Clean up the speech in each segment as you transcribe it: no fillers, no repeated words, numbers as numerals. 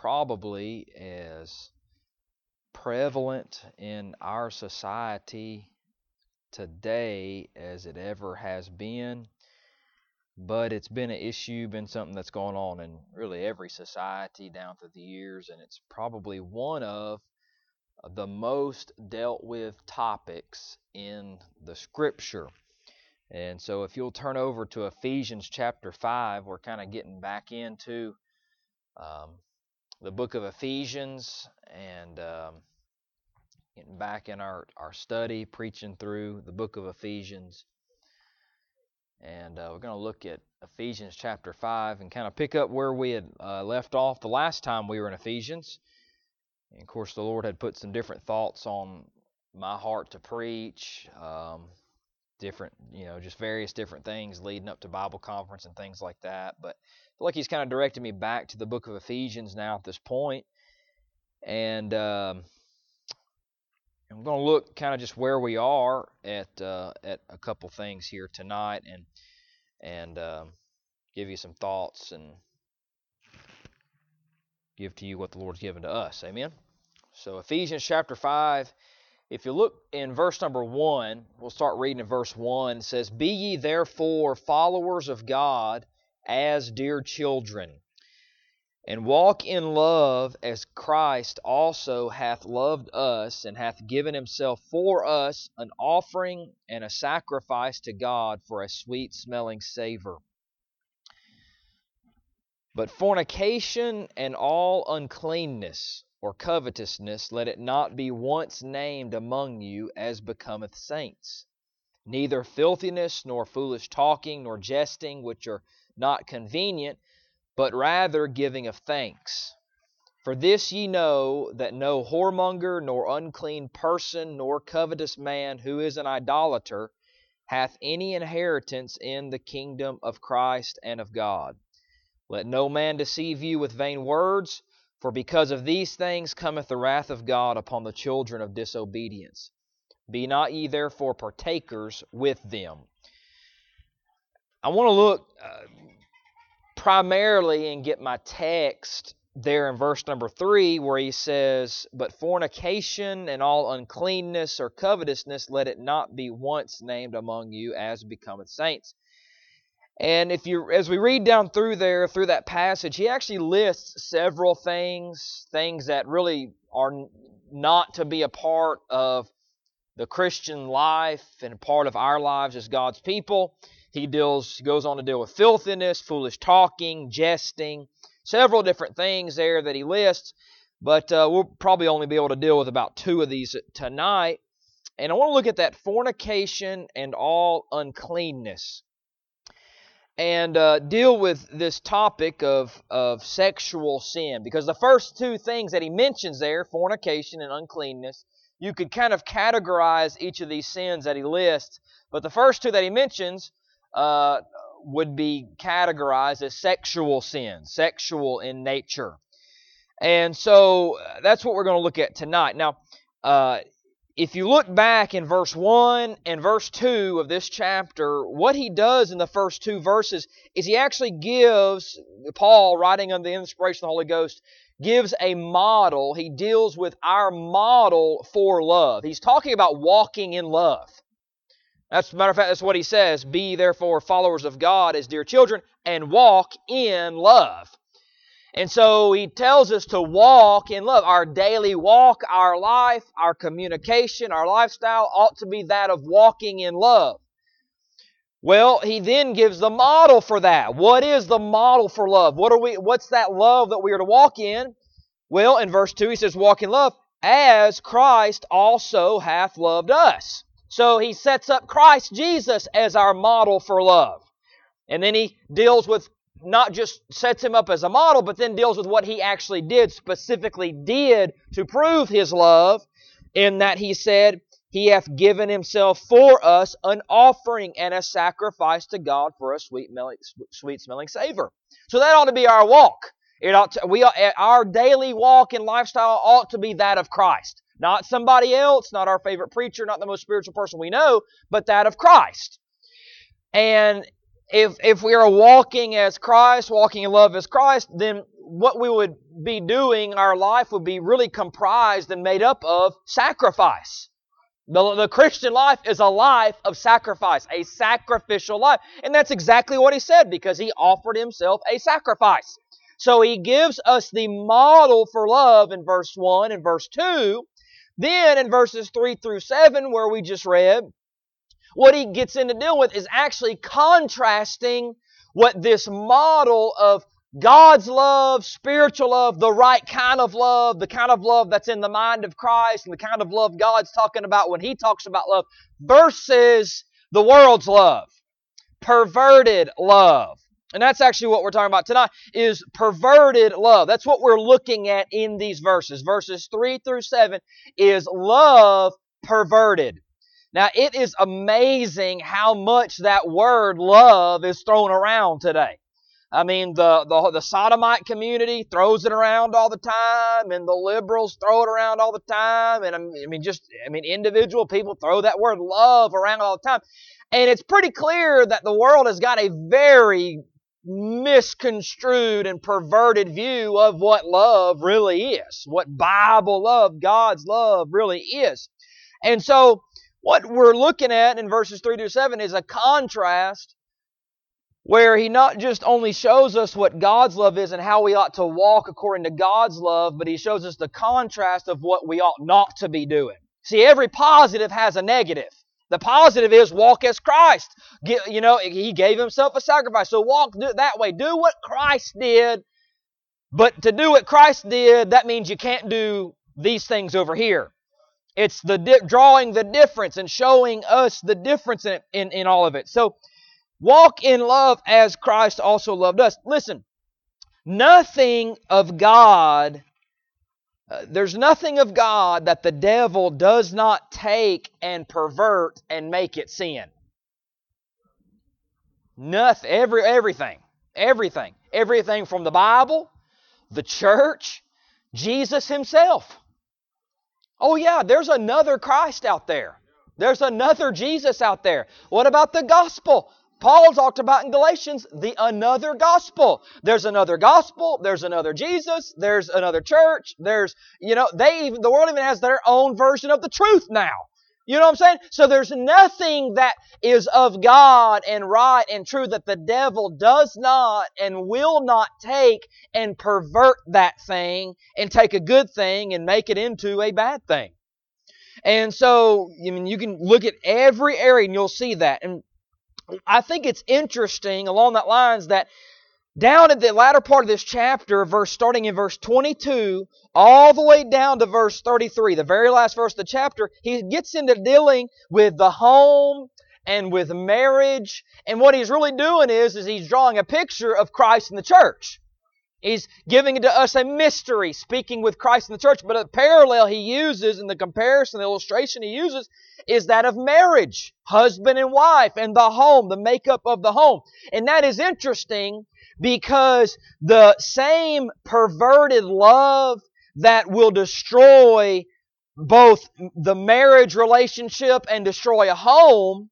probably as prevalent in our society today as it ever has been. But it's been an issue, been something that's gone on in really every society down through the years, and it's probably one of the most dealt with topics in the Scripture. And so if you'll turn over to Ephesians chapter 5, we're kind of getting back into the book of Ephesians and getting back in our study, preaching through the book of Ephesians. And we're going to look at Ephesians chapter 5 and kind of pick up where we had left off the last time we were in Ephesians. And of course, the Lord had put some different thoughts on my heart to preach, different, just various different things leading up to Bible conference and things like that. But I feel like He's kind of directed me back to the book of Ephesians now at this point. And I'm going to look kind of just where we are at a couple things here tonight and give you some thoughts and give to you what the Lord's given to us. Amen? So Ephesians chapter 5, if you look in verse number 1, we'll start reading in verse 1. It says, "Be ye therefore followers of God as dear children, and walk in love as Christ also hath loved us, and hath given Himself for us an offering and a sacrifice to God for a sweet-smelling savor. But fornication and all uncleanness or covetousness, let it not be once named among you as becometh saints. Neither filthiness, nor foolish talking, nor jesting, which are not convenient, but rather giving of thanks. For this ye know, that no whoremonger, nor unclean person, nor covetous man, who is an idolater, hath any inheritance in the kingdom of Christ and of God. Let no man deceive you with vain words, for because of these things cometh the wrath of God upon the children of disobedience. Be not ye therefore partakers with them." I want to look primarily and get my text there in verse number 3 where he says, "But fornication and all uncleanness or covetousness, let it not be once named among you as becometh saints." And as we read down through that passage, he actually lists several things that really are not to be a part of the Christian life and part of our lives as God's people. He goes on to deal with filthiness, foolish talking, jesting, several different things there that he lists, but we'll probably only be able to deal with about 2 of these tonight. And I want to look at that fornication and all uncleanness and deal with this topic of sexual sin, because the first 2 things that he mentions there, fornication and uncleanness, you could kind of categorize each of these sins that he lists, but the first 2 that he mentions would be categorized as sexual sins, sexual in nature. And so that's what we're going to look at tonight. Now, if you look back in verse 1 and verse 2 of this chapter, what he does in the first 2 verses is he actually gives, Paul, writing under the inspiration of the Holy Ghost, gives a model. He deals with our model for love. He's talking about walking in love. As a matter of fact, that's what he says. "Be therefore followers of God as dear children, and walk in love." And so he tells us to walk in love. Our daily walk, our life, our communication, our lifestyle ought to be that of walking in love. Well, he then gives the model for that. What is the model for love? What's that love that we are to walk in? Well, in verse 2 he says, "Walk in love as Christ also hath loved us." So he sets up Christ Jesus as our model for love. And then he deals with, not just sets Him up as a model, but then deals with what He actually specifically did to prove His love, in that He said, He hath given Himself for us an offering and a sacrifice to God for a sweet-smelling savor. So that ought to be our walk. Our daily walk and lifestyle ought to be that of Christ. Not somebody else, not our favorite preacher, not the most spiritual person we know, but that of Christ. And if we are walking as Christ, walking in love as Christ, then what we would be doing, our life would be really comprised and made up of sacrifice. The Christian life is a life of sacrifice, a sacrificial life. And that's exactly what he said, because he offered himself a sacrifice. So he gives us the model for love in verse 1 and verse 2. Then in verses 3 through 7, where we just read, what he gets into deal with is actually contrasting what this model of God's love, spiritual love, the right kind of love, the kind of love that's in the mind of Christ, and the kind of love God's talking about when He talks about love, versus the world's love, perverted love. And that's actually what we're talking about tonight, is perverted love. That's what we're looking at in these verses. Verses 3 through 7 is love perverted. Now, it is amazing how much that word love is thrown around today. I mean, the sodomite community throws it around all the time, and the liberals throw it around all the time, and individual people throw that word love around all the time. And it's pretty clear that the world has got a very misconstrued and perverted view of what love really is, what Bible love, God's love really is. And so, what we're looking at in verses 3 through 7 is a contrast where he not just only shows us what God's love is and how we ought to walk according to God's love, but he shows us the contrast of what we ought not to be doing. See, every positive has a negative. The positive is walk as Christ. He gave himself a sacrifice. So walk that way. Do what Christ did. But to do what Christ did, that means you can't do these things over here. It's the drawing the difference and showing us the difference in all of it. So walk in love as Christ also loved us. Listen, nothing of God, there's nothing of God that the devil does not take and pervert and make it sin. Nothing, everything from the Bible, the church, Jesus Himself. Oh yeah, there's another Christ out there. There's another Jesus out there. What about the gospel? Paul talked about in Galatians, another gospel. There's another gospel, there's another Jesus, there's another church, the world even has their own version of the truth now. You know what I'm saying? So there's nothing that is of God and right and true that the devil does not and will not take and pervert that thing and take a good thing and make it into a bad thing. And so, you can look at every area and you'll see that. And I think it's interesting along that lines that down at the latter part of this chapter, starting in verse 22, all the way down to verse 33, the very last verse of the chapter, he gets into dealing with the home and with marriage. And what he's really doing is he's drawing a picture of Christ and the church. He's giving to us a mystery, speaking with Christ and the church. But a parallel he uses in the comparison, the illustration he uses, is that of marriage, husband and wife, and the home, the makeup of the home. And that is interesting because the same perverted love that will destroy both the marriage relationship and destroy a home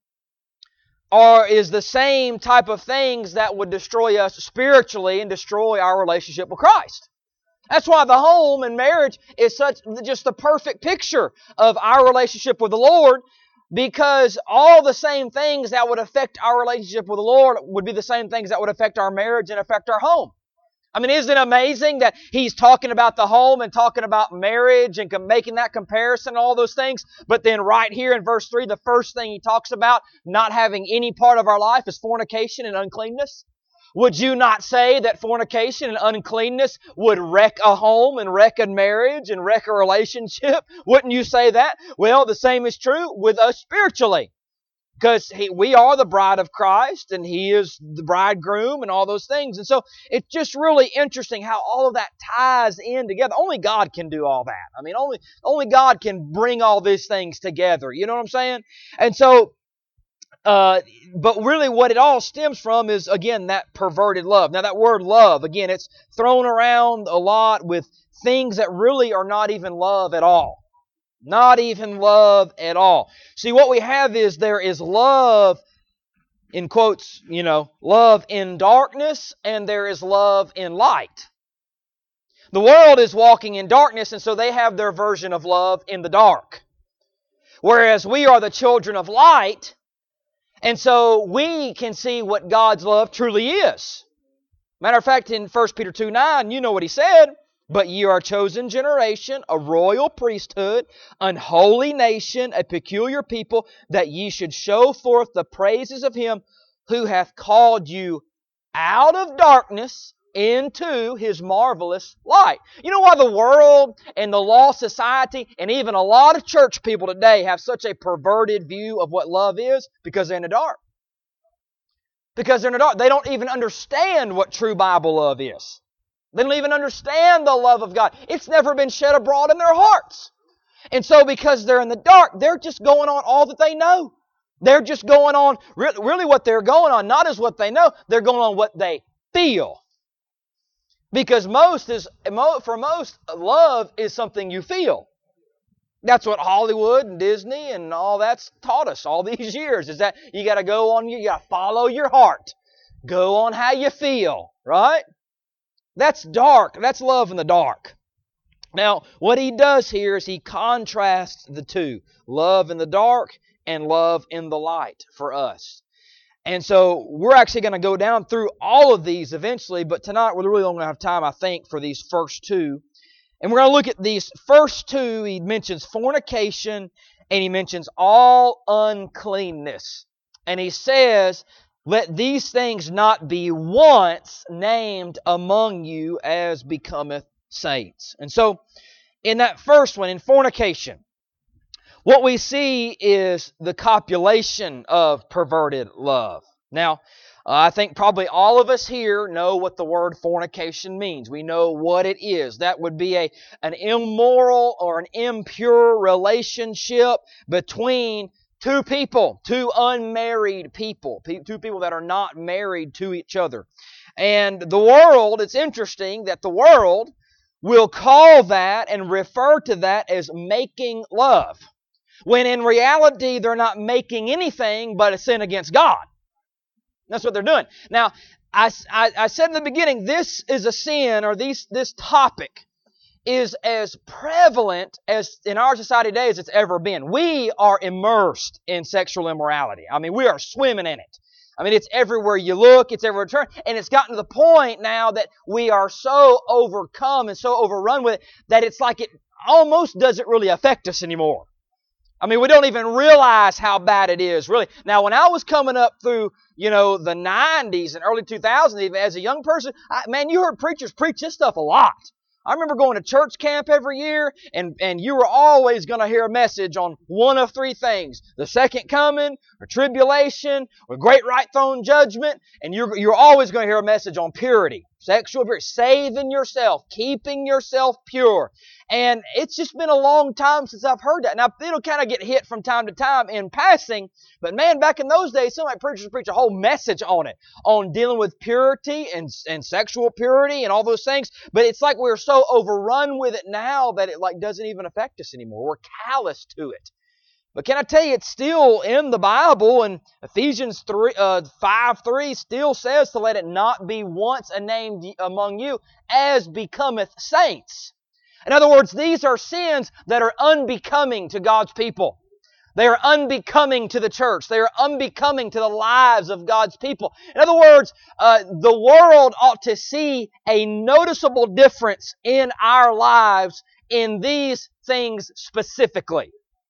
is the same type of things that would destroy us spiritually and destroy our relationship with Christ. That's why the home and marriage is just the perfect picture of our relationship with the Lord, because all the same things that would affect our relationship with the Lord would be the same things that would affect our marriage and affect our home. I mean, isn't it amazing that he's talking about the home and talking about marriage and making that comparison and all those things, but then right here in verse 3, the first thing he talks about not having any part of our life is fornication and uncleanness? Would you not say that fornication and uncleanness would wreck a home and wreck a marriage and wreck a relationship? Wouldn't you say that? Well, the same is true with us spiritually. Because we are the bride of Christ and He is the bridegroom and all those things. And so it's just really interesting how all of that ties in together. Only God can do all that. I mean, only God can bring all these things together. You know what I'm saying? And so but really what it all stems from is, again, that perverted love. Now that word love, again, it's thrown around a lot with things that really are not even love at all. Not even love at all. See, what we have is there is love, in quotes, love in darkness, and there is love in light. The world is walking in darkness, and so they have their version of love in the dark. Whereas we are the children of light, and so we can see what God's love truly is. Matter of fact, in 1 Peter 2:9, you know what he said. But ye are a chosen generation, a royal priesthood, an holy nation, a peculiar people, that ye should show forth the praises of Him who hath called you out of darkness into His marvelous light. You know why the world and the lost society and even a lot of church people today have such a perverted view of what love is? Because they're in the dark. Because they're in the dark. They don't even understand what true Bible love is. They don't even understand the love of God. It's never been shed abroad in their hearts. And so because they're in the dark, they're just going on all that they know. They're just going on, really what they're going on, not as what they know, they're going on what they feel. Because for most, love is something you feel. That's what Hollywood and Disney and all that's taught us all these years, is that you got to go on, you got to follow your heart. Go on how you feel, right? That's dark. That's love in the dark. Now, what he does here is he contrasts the two, love in the dark and love in the light for us. And so we're actually going to go down through all of these eventually, but tonight we're really only going to have time, I think, for these first two. And we're going to look at these first two. He mentions fornication and he mentions all uncleanness. And he says, let these things not be once named among you as becometh saints. And so, in that first one, in fornication, what we see is the copulation of perverted love. Now, I think probably all of us here know what the word fornication means. We know what it is. That would be an immoral or an impure relationship between two people, two unmarried people, two people that are not married to each other. And the world, it's interesting that the world will call that and refer to that as making love, when in reality they're not making anything but a sin against God. That's what they're doing. Now, I said in the beginning, this is a sin, or this topic is as prevalent as in our society today as it's ever been. We are immersed in sexual immorality. I mean, we are swimming in it. I mean, it's everywhere you look, it's everywhere you turn, and it's gotten to the point now that we are so overcome and so overrun with it that it's like it almost doesn't really affect us anymore. I mean, we don't even realize how bad it is, really. Now, when I was coming up through, the 90s and early 2000s, even as a young person, you heard preachers preach this stuff a lot. I remember going to church camp every year, and you were always going to hear a message on one of three things: the second coming, or tribulation, or great white throne judgment, and you're always going to hear a message on purity, sexual purity, saving yourself, keeping yourself pure. And it's just been a long time since I've heard that. Now, it'll kind of get hit from time to time in passing, but man, back in those days, some preachers preach a whole message on it, on dealing with purity and sexual purity and all those things. But it's like we're so overrun with it now that it doesn't even affect us anymore. We're callous to it. But can I tell you, it's still in the Bible, and Ephesians 5:3 still says to let it not be once named among you as becometh saints. In other words, these are sins that are unbecoming to God's people. They are unbecoming to the church. They are unbecoming to the lives of God's people. In other words, the world ought to see a noticeable difference in our lives in these things specifically.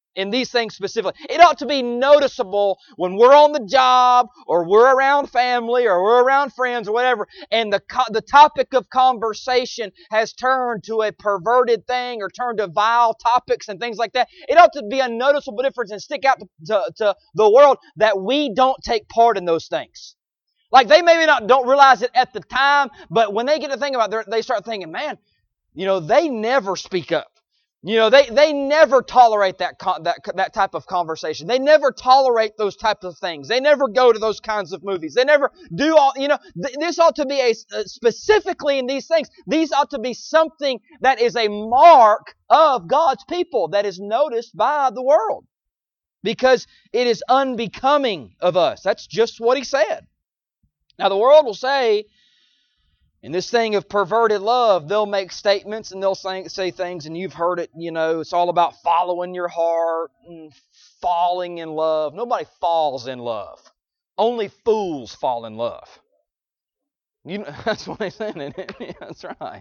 It ought to be noticeable when we're on the job, or we're around family, or we're around friends, or whatever, and the topic of conversation has turned to a perverted thing, or turned to vile topics and things like that. It ought to be a noticeable difference and stick out to the world that we don't take part in those things. Like, they maybe don't realize it at the time, but when they get to think about it, they start thinking, man, they never speak up. They never tolerate that type of conversation. They never tolerate those types of things. They never go to those kinds of movies. They never do all, this ought to be specifically in these things, these ought to be something that is a mark of God's people that is noticed by the world, because it is unbecoming of us. That's just what he said. Now, the world will say, And this thing of perverted love, they'll make statements and they'll say things, and you've heard it, it's all about following your heart and falling in love. Nobody falls in love. Only fools fall in love. That's what they said, isn't it? Yeah, that's right.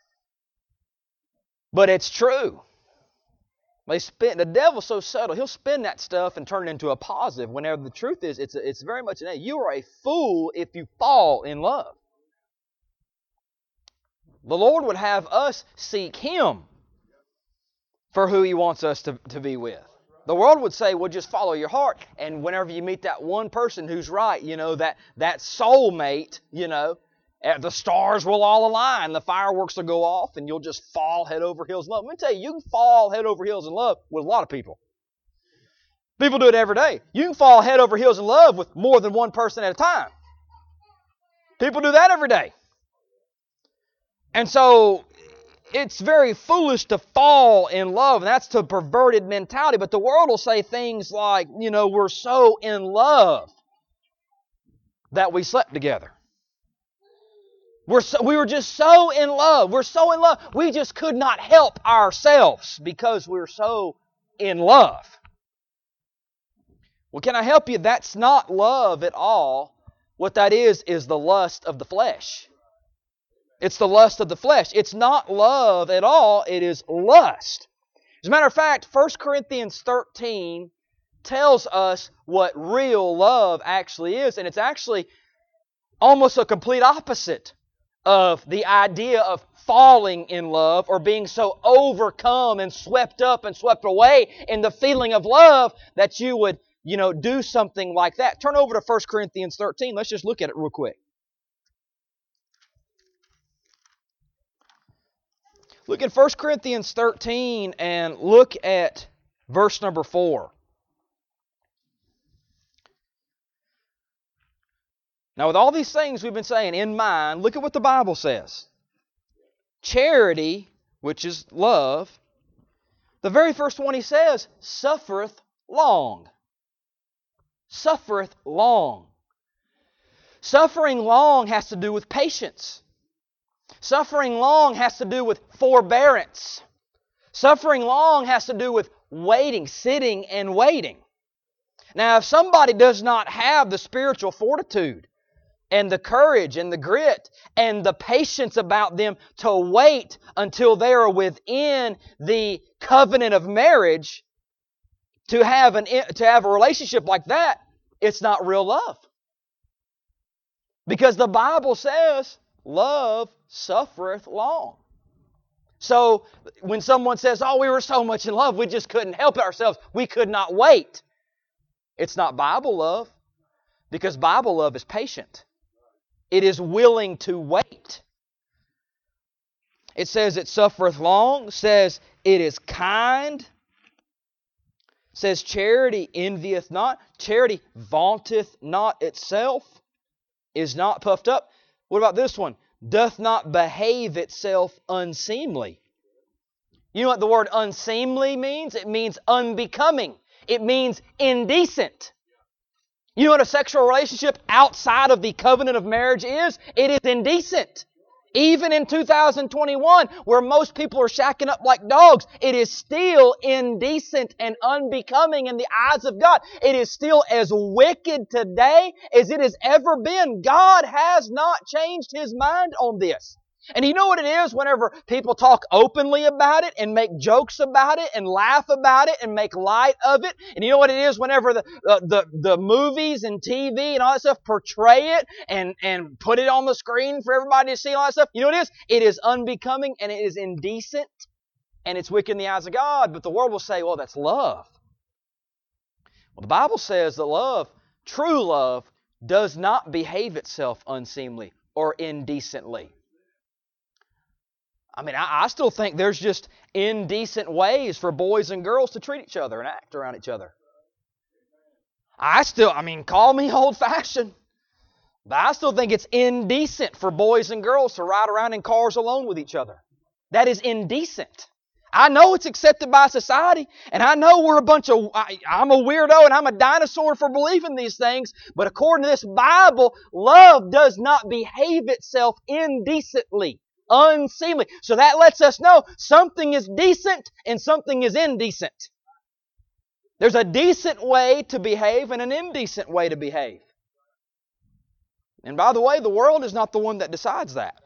But it's true. The devil's so subtle, he'll spin that stuff and turn it into a positive, whenever the truth is, it's very much an A. You are a fool if you fall in love. The Lord would have us seek Him for who He wants us to be with. The world would say, well, just follow your heart. And whenever you meet that one person who's right, that soulmate, the stars will all align, the fireworks will go off, and you'll just fall head over heels in love. Let me tell you, you can fall head over heels in love with a lot of people. People do it every day. You can fall head over heels in love with more than one person at a time. People do that every day. And so it's very foolish to fall in love, and that's the perverted mentality. But the world will say things like, we're so in love that we slept together. We were just so in love. We're so in love. We just could not help ourselves because we're so in love. Well, can I help you? That's not love at all. What that is the lust of the flesh. It's the lust of the flesh. It's not love at all. It is lust. As a matter of fact, 1 Corinthians 13 tells us what real love actually is. And it's actually almost a complete opposite of the idea of falling in love or being so overcome and swept up and swept away in the feeling of love that you would, do something like that. Turn over to 1 Corinthians 13. Let's just look at it real quick. Look at 1 Corinthians 13 and look at verse number 4. Now, with all these things we've been saying in mind, look at what the Bible says. Charity, which is love, the very first one he says, suffereth long. Suffereth long. Suffering long has to do with patience. Suffering long has to do with forbearance. Suffering long has to do with waiting, sitting and waiting. Now, if somebody does not have the spiritual fortitude and the courage and the grit and the patience about them to wait until they are within the covenant of marriage, to have a relationship like that, it's not real love. Because the Bible says, love suffereth long. So when someone says, we were so much in love, we just couldn't help ourselves, we could not wait. It's not Bible love, because Bible love is patient. It is willing to wait. It says it suffereth long, says it is kind, says charity envieth not, charity vaunteth not itself, is not puffed up. What about this one? Doth not behave itself unseemly. You know what the word unseemly means? It means unbecoming. It means indecent. You know what a sexual relationship outside of the covenant of marriage is? It is indecent. Even in 2021, where most people are shacking up like dogs, it is still indecent and unbecoming in the eyes of God. It is still as wicked today as it has ever been. God has not changed His mind on this. And you know what it is whenever people talk openly about it and make jokes about it and laugh about it and make light of it? And you know what it is whenever the movies and TV and all that stuff portray it and put it on the screen for everybody to see and all that stuff? You know what it is? It is unbecoming and it is indecent and it's wicked in the eyes of God. But the world will say, well, that's love. Well, the Bible says that love, true love, does not behave itself unseemly or indecently. I mean, I still think there's just indecent ways for boys and girls to treat each other and act around each other. Call me old-fashioned, but I still think it's indecent for boys and girls to ride around in cars alone with each other. That is indecent. I know it's accepted by society, and I know we're I'm a weirdo and I'm a dinosaur for believing these things, but according to this Bible, love does not behave itself indecently, unseemly. So that lets us know something is decent and something is indecent. There's a decent way to behave and an indecent way to behave. And by the way, the world is not the one that decides that.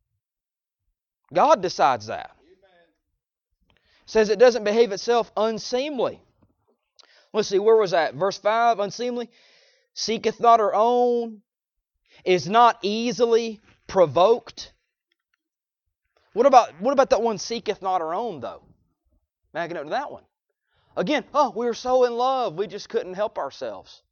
God decides that. Says it doesn't behave itself unseemly. Let's see, where was that? Verse 5, unseemly. Seeketh not her own, is not easily provoked. What about that one, seeketh not her own, though? Backing up to that one. Again, we were so in love, we just couldn't help ourselves.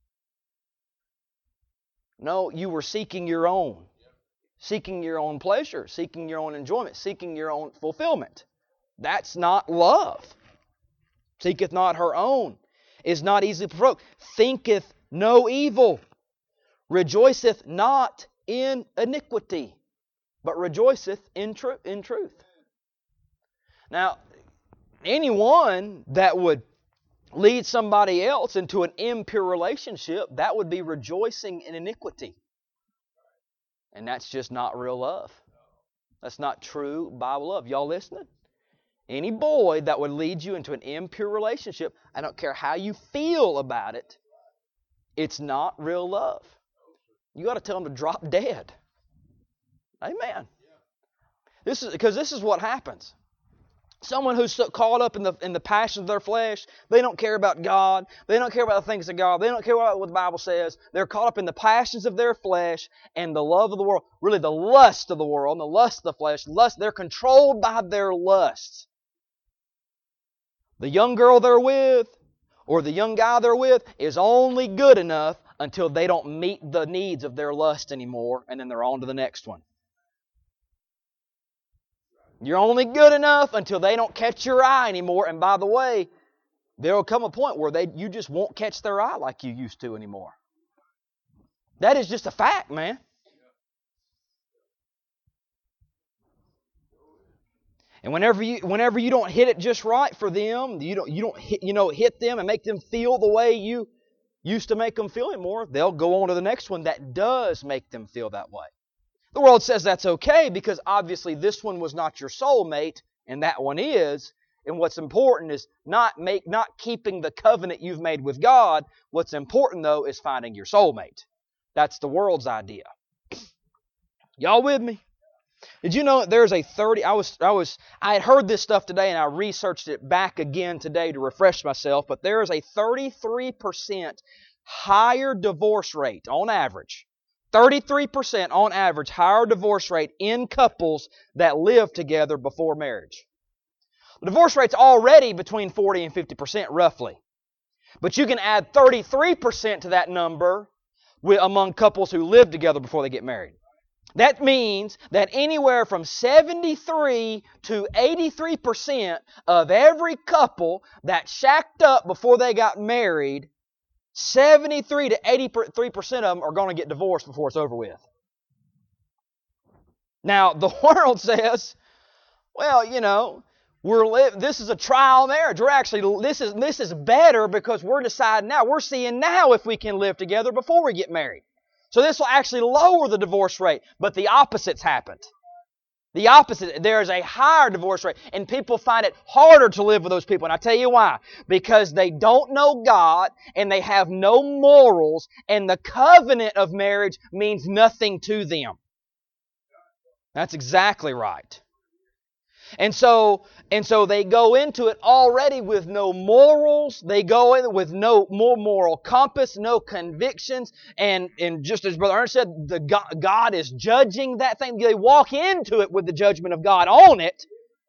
No, you were seeking your own. Seeking your own pleasure, seeking your own enjoyment, seeking your own fulfillment. That's not love. Seeketh not her own, is not easily provoked, thinketh no evil, rejoiceth not in iniquity, but rejoiceth in truth. Now, anyone that would lead somebody else into an impure relationship, that would be rejoicing in iniquity. And that's just not real love. That's not true Bible love. Y'all listening? Any boy that would lead you into an impure relationship, I don't care how you feel about it, it's not real love. You got to tell them to drop dead. Amen. This is what happens. Someone who's so caught up in the passions of their flesh, they don't care about God. They don't care about the things of God. They don't care about what the Bible says. They're caught up in the passions of their flesh and the love of the world. Really, the lust of the world and the lust of the flesh. They're controlled by their lusts. The young girl they're with or the young guy they're with is only good enough until they don't meet the needs of their lust anymore, and then they're on to the next one. You're only good enough until they don't catch your eye anymore. And by the way, there will come a point where you just won't catch their eye like you used to anymore. That is just a fact, man. And whenever you don't hit it just right for them, you don't hit them and make them feel the way you used to make them feel anymore, they'll go on to the next one that does make them feel that way. The world says that's okay because obviously this one was not your soulmate and that one is. And what's important is not keeping the covenant you've made with God. What's important though is finding your soulmate. That's the world's idea. Y'all with me? Did you know there's a 30? I had heard this stuff today and I researched it back again today to refresh myself. But there is a 33% higher divorce rate on average. 33% on average higher divorce rate in couples that live together before marriage. The divorce rate's already between 40 and 50% roughly. But you can add 33% to that number among couples who live together before they get married. That means that anywhere from 73 to 83% of every couple that shacked up before they got married, 73 to 83% of them are going to get divorced before it's over with. Now, the world says, well, this is a trial marriage. This is better because we're deciding now. We're seeing now if we can live together before we get married. So this will actually lower the divorce rate, but the opposite's happened. The opposite, there is a higher divorce rate, and people find it harder to live with those people. And I tell you why. Because they don't know God, and they have no morals, and the covenant of marriage means nothing to them. That's exactly right. And so they go into it already with no morals. They go in with no more moral compass, no convictions. And just as Brother Ernest said, God is judging that thing. They walk into it with the judgment of God on it,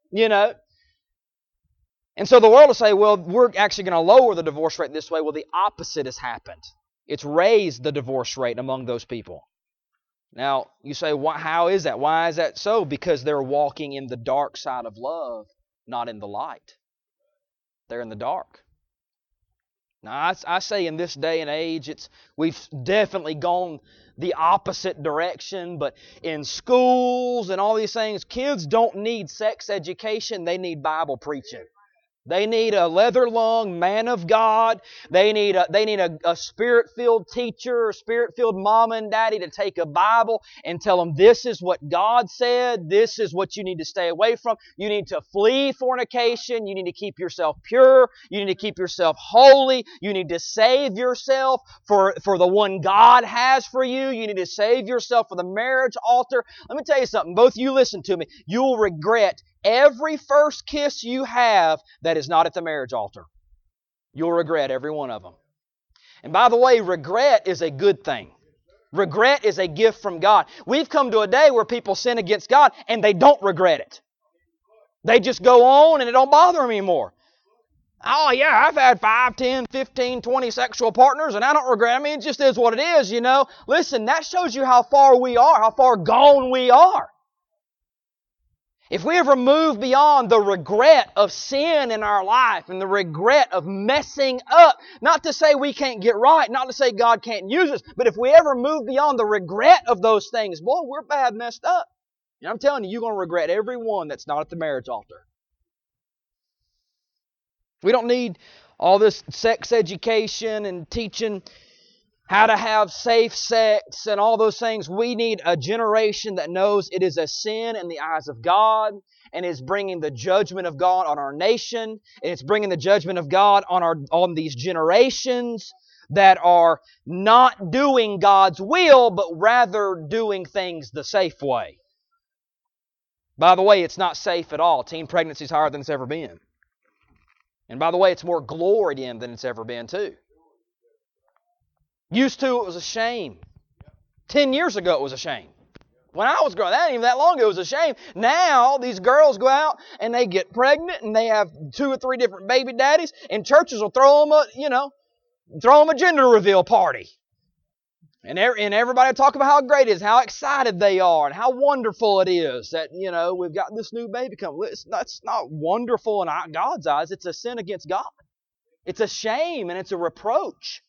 And so the world will say, well, we're actually going to lower the divorce rate this way. Well, the opposite has happened. It's raised the divorce rate among those people. Now, you say, how is that? Why is that so? Because they're walking in the dark side of love, not in the light. They're in the dark. Now, I say in this day and age, we've definitely gone the opposite direction, but in schools and all these things, kids don't need sex education, they need Bible preaching. They need a leather-lung man of God. They need a spirit-filled teacher, a spirit-filled mama and daddy to take a Bible and tell them this is what God said. This is what you need to stay away from. You need to flee fornication. You need to keep yourself pure. You need to keep yourself holy. You need to save yourself for the one God has for you. You need to save yourself for the marriage altar. Let me tell you something. Both of you listen to me. You'll regret every first kiss you have that is not at the marriage altar. You'll regret every one of them. And by the way, regret is a good thing. Regret is a gift from God. We've come to a day where people sin against God and they don't regret it. They just go on and it don't bother them anymore. Oh yeah, I've had 5, 10, 15, 20 sexual partners and I don't regret it. I mean, it just is what it is, you know. Listen, that shows you how far we are, how far gone we are. If we ever move beyond the regret of sin in our life and the regret of messing up, not to say we can't get right, not to say God can't use us, but if we ever move beyond the regret of those things, boy, we're bad messed up. And I'm telling you, you're going to regret every one that's not at the marriage altar. We don't need all this sex education and teaching how to have safe sex and all those things. We need a generation that knows it is a sin in the eyes of God and is bringing the judgment of God on our nation, and it's bringing the judgment of God on these generations that are not doing God's will, but rather doing things the safe way. By the way, it's not safe at all. Teen pregnancy is higher than it's ever been. And by the way, it's more gloried in than it's ever been too. Used to, it was a shame. 10 years ago, it was a shame. When I was growing, that ain't even that long ago, it was a shame. Now, these girls go out and they get pregnant and they have 2 or 3 different baby daddies, and churches will throw them a gender reveal party. And everybody will talk about how great it is, how excited they are, and how wonderful it is that, we've got this new baby coming. That's not wonderful in God's eyes. It's a sin against God. It's a shame and it's a reproach.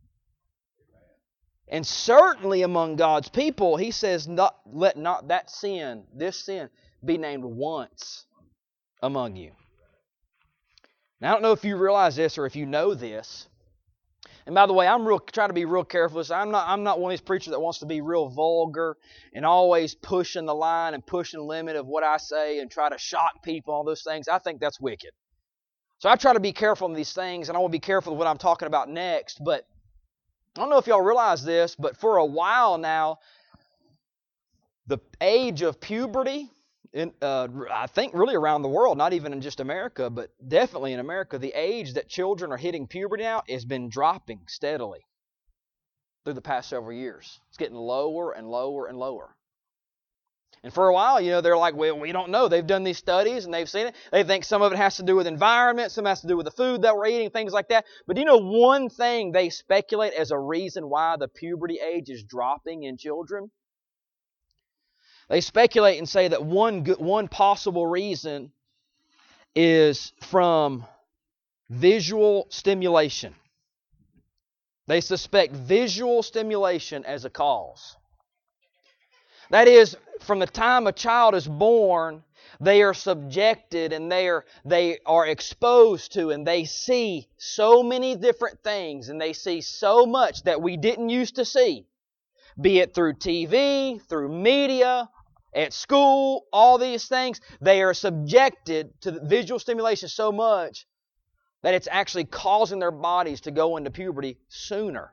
And certainly among God's people, He says, let not this sin, be named once among you. Now, I don't know if you realize this or if you know this. And by the way, I'm trying to be real careful. I'm not one of these preachers that wants to be real vulgar and always pushing the line and pushing the limit of what I say and try to shock people, all those things. I think that's wicked. So I try to be careful in these things, and I want to be careful of what I'm talking about next. But I don't know if y'all realize this, but for a while now, the age of puberty, I think really around the world, not even in just America, but definitely in America, the age that children are hitting puberty now has been dropping steadily through the past several years. It's getting lower and lower and lower. And for a while, they're like, well, we don't know. They've done these studies and they've seen it. They think some of it has to do with environment, some has to do with the food that we're eating, things like that. But one thing they speculate as a reason why the puberty age is dropping in children? They speculate and say that one possible reason is from visual stimulation. They suspect visual stimulation as a cause. That is, from the time a child is born, they are subjected and they are exposed to, and they see so many different things, and they see so much that we didn't used to see, be it through TV, through media, at school, all these things. They are subjected to the visual stimulation so much that it's actually causing their bodies to go into puberty sooner.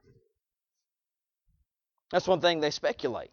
That's one thing they speculate.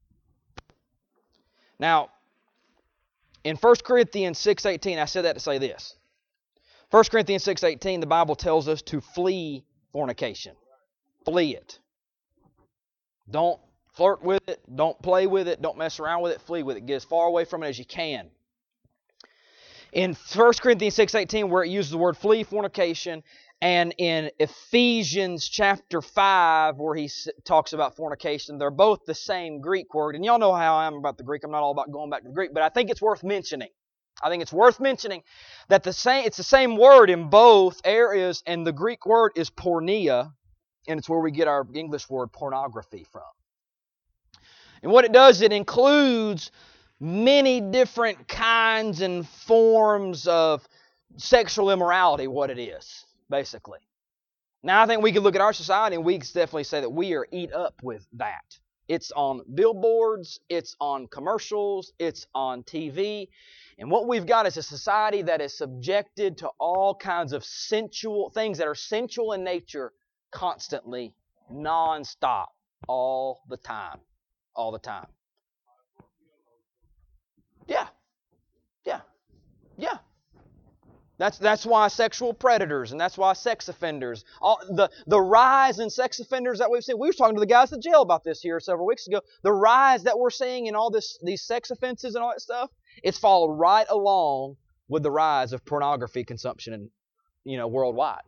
Now, in 1 Corinthians 6:18, I said that to say this. 1 Corinthians 6:18, the Bible tells us to flee fornication. Flee it. Don't flirt with it. Don't play with it. Don't mess around with it. Flee with it. Get as far away from it as you can. In 1 Corinthians 6:18, where it uses the word flee fornication, and in Ephesians chapter 5, where he talks about fornication, they're both the same Greek word. And y'all know how I am about the Greek. I'm not all about going back to the Greek, but I think it's worth mentioning. I think it's worth mentioning that it's the same word in both areas, and the Greek word is porneia, and it's where we get our English word pornography from. And what it does, it includes many different kinds and forms of sexual immorality, what it is, basically. Now, I think we could look at our society and we can definitely say that we are eat up with that. It's on billboards, it's on commercials, it's on TV. And what we've got is a society that is subjected to all kinds of sensual things that are sensual in nature constantly, non-stop, all the time. All the time. Yeah. That's why sexual predators and that's why sex offenders, the rise in sex offenders that we've seen. We were talking to the guys at jail about this here several weeks ago. The rise that we're seeing in all these sex offenses and all that stuff, it's followed right along with the rise of pornography consumption worldwide.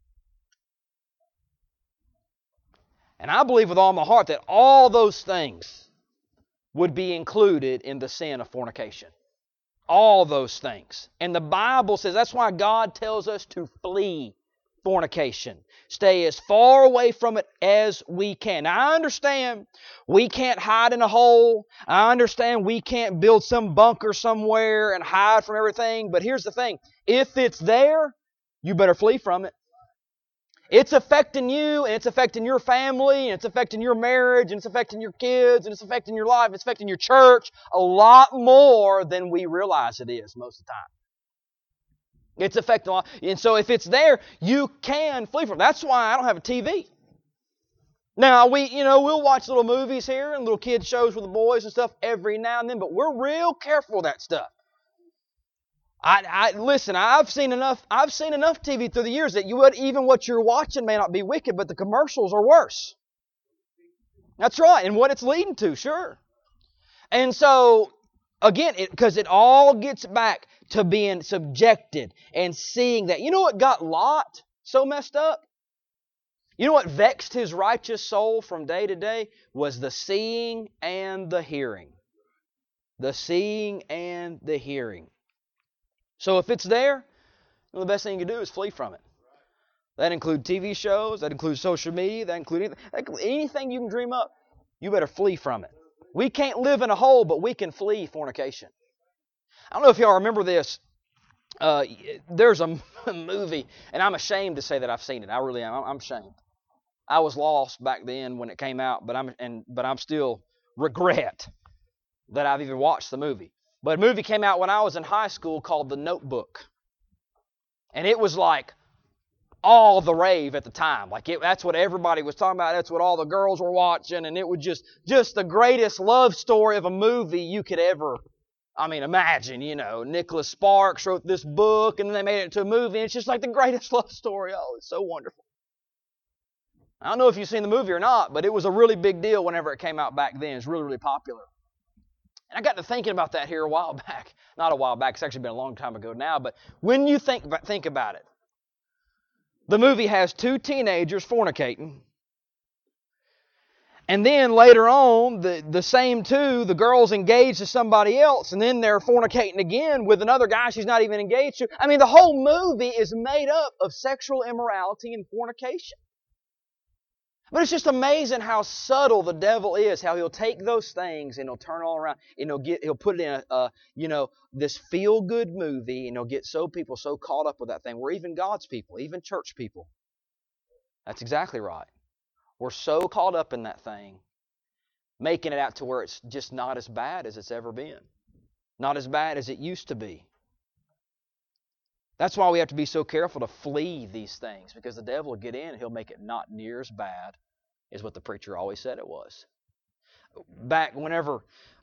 And I believe with all my heart that all those things would be included in the sin of fornication. All those things. And the Bible says that's why God tells us to flee fornication. Stay as far away from it as we can. Now, I understand we can't hide in a hole. I understand we can't build some bunker somewhere and hide from everything. But here's the thing. If it's there, you better flee from it. It's affecting you, and it's affecting your family, and it's affecting your marriage, and it's affecting your kids, and it's affecting your life, it's affecting your church a lot more than we realize it is most of the time. It's affecting a lot. And so if it's there, you can flee from it. That's why I don't have a TV. Now, we'll watch little movies here and little kids shows with the boys and stuff every now and then, but we're real careful of that stuff. Listen, I've seen enough TV through the years that even what you're watching may not be wicked, but the commercials are worse. That's right, and what it's leading to, sure. And so, again, because it all gets back to being subjected and seeing that. You know what got Lot so messed up? You know what vexed his righteous soul from day to day? Was the seeing and the hearing. The seeing and the hearing. So if it's there, the best thing you can do is flee from it. That includes TV shows, that includes social media, that includes anything you can dream up. You better flee from it. We can't live in a hole, but we can flee fornication. I don't know if y'all remember this. There's a movie, and I'm ashamed to say that I've seen it. I really am. I'm ashamed. I was lost back then when it came out, but I'm still regret that I've even watched the movie. But a movie came out when I was in high school called The Notebook. And it was like all the rave at the time. That's what everybody was talking about. That's what all the girls were watching. And it was just the greatest love story of a movie you could ever, imagine. Nicholas Sparks wrote this book and then they made it into a movie. And it's just like the greatest love story. Oh, it's so wonderful. I don't know if you've seen the movie or not, but it was a really big deal whenever it came out back then. It's really, really popular. And I got to thinking about that here a while back. Not a while back. It's actually been a long time ago now. But when you think about it, the movie has two teenagers fornicating. And then later on, the same two, the girl's engaged to somebody else. And then they're fornicating again with another guy she's not even engaged to. The whole movie is made up of sexual immorality and fornication. But it's just amazing how subtle the devil is, how he'll take those things and he'll turn all around and he'll put it in this feel-good movie, and he'll get people so caught up with that thing. We're even God's people, even church people. That's exactly right. We're so caught up in that thing, making it out to where it's just not as bad as it's ever been. Not as bad as it used to be. That's why we have to be so careful to flee these things, because the devil will get in and he'll make it not near as bad as what the preacher always said it was. Back whenever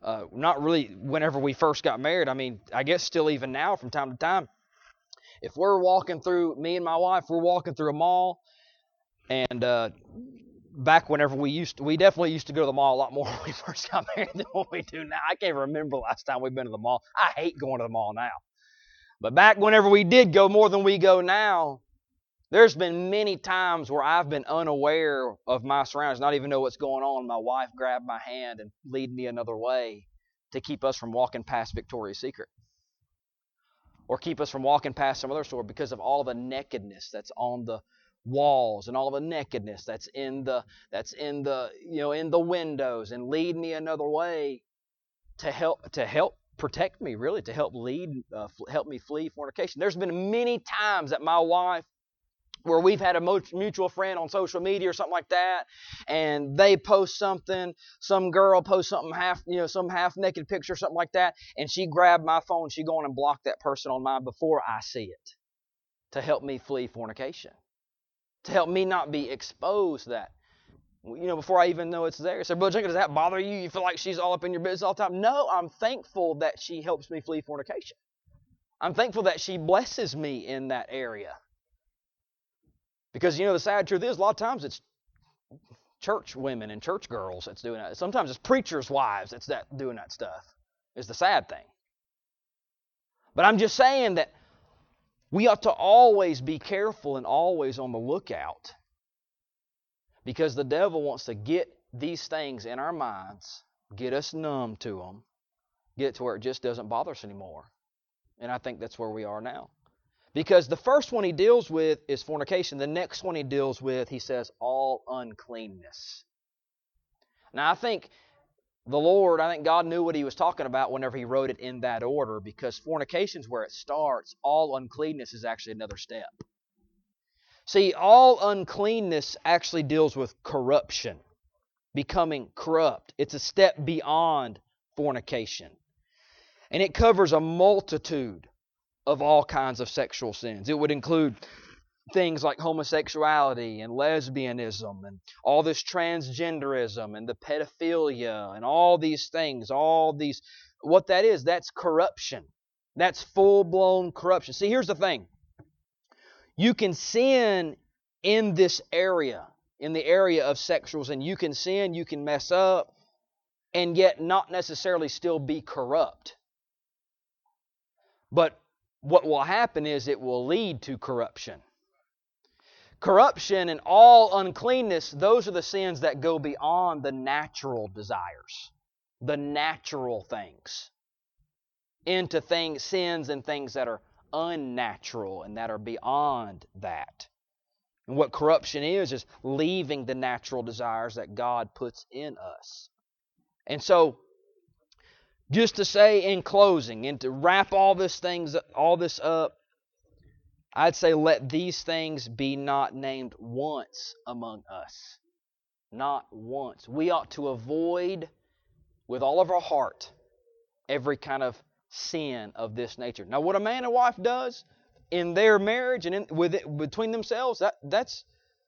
we first got married, I guess still even now from time to time, if we're walking through, me and my wife, we're walking through a mall, and back whenever we definitely used to go to the mall a lot more when we first got married than what we do now. I can't remember the last time we've been to the mall. I hate going to the mall now. But back whenever we did go more than we go now, there's been many times where I've been unaware of my surroundings, not even know what's going on. My wife grabbed my hand and lead me another way to keep us from walking past Victoria's Secret. or keep us from walking past some other store because of all the nakedness that's on the walls and all the nakedness that's in the in the windows, and lead me another way to help protect me, really, to help me flee fornication. There's been many times that my wife, where we've had a mutual friend on social media or something like that, and they post something, some girl posts something some half naked picture or something like that, and she grabbed my phone, she go on and block that person on mine before I see it, to help me flee fornication, to help me not be exposed to that. Before I even know it's there. So, Brother Jenkins, does that bother you? You feel like she's all up in your business all the time? No, I'm thankful that she helps me flee fornication. I'm thankful that she blesses me in that area. Because, the sad truth is, a lot of times it's church women and church girls that's doing that. Sometimes it's preachers' wives that's doing that stuff. It's the sad thing. But I'm just saying that we ought to always be careful and always on the lookout. Because the devil wants to get these things in our minds, get us numb to them, get it to where it just doesn't bother us anymore. And I think that's where we are now. Because the first one he deals with is fornication. The next one he deals with, he says, all uncleanness. Now I think God knew what he was talking about whenever he wrote it in that order, because fornication is where it starts. All uncleanness is actually another step. See, all uncleanness actually deals with corruption, becoming corrupt. It's a step beyond fornication. And it covers a multitude of all kinds of sexual sins. It would include things like homosexuality and lesbianism and all this transgenderism and the pedophilia and all these things, what that is, that's corruption. That's full-blown corruption. See, here's the thing. You can sin in this area, in the area of sexual sin. You can sin, you can mess up, and yet not necessarily still be corrupt. But what will happen is it will lead to corruption. Corruption and all uncleanness, those are the sins that go beyond the natural desires, the natural things, into sins and things that are unnatural and that are beyond that. And what corruption is leaving the natural desires that God puts in us. And so, just to say in closing, and to wrap all this up, I'd say let these things be not named once among us. Not once. We ought to avoid with all of our heart every kind of sin of this nature. Now, what a man and wife does in their marriage and between themselves, that's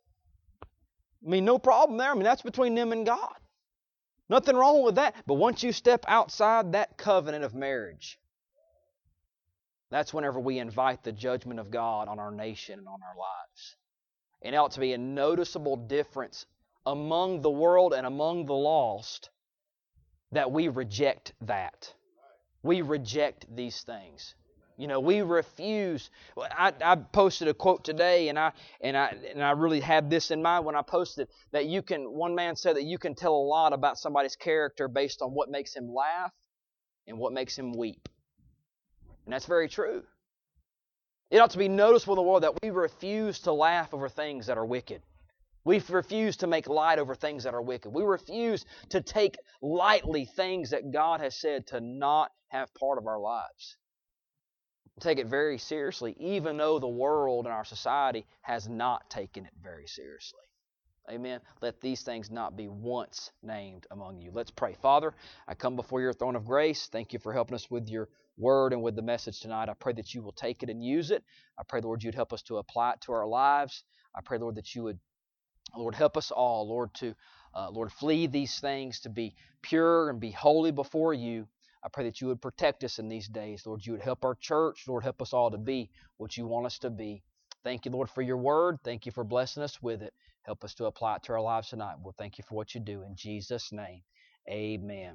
no problem there. That's between them and God. Nothing wrong with that. But once you step outside that covenant of marriage, that's whenever we invite the judgment of God on our nation and on our lives. And it ought to be a noticeable difference among the world and among the lost that we reject that. We reject these things. We refuse. I posted a quote today, and I really had this in mind when I posted that one man said that you can tell a lot about somebody's character based on what makes him laugh and what makes him weep. And that's very true. It ought to be noticeable in the world that we refuse to laugh over things that are wicked. We refuse to make light over things that are wicked. We refuse to take lightly things that God has said to not have part of our lives. We take it very seriously, even though the world and our society has not taken it very seriously. Amen. Let these things not be once named among you. Let's pray. Father, I come before your throne of grace. Thank you for helping us with your word and with the message tonight. I pray that you will take it and use it. I pray, Lord, you'd help us to apply it to our lives. I pray, Lord, that you would, Lord, help us all, Lord, to flee these things, to be pure and be holy before you. I pray that you would protect us in these days. Lord, you would help our church. Lord, help us all to be what you want us to be. Thank you, Lord, for your word. Thank you for blessing us with it. Help us to apply it to our lives tonight. Well, thank you for what you do. In Jesus' name, amen.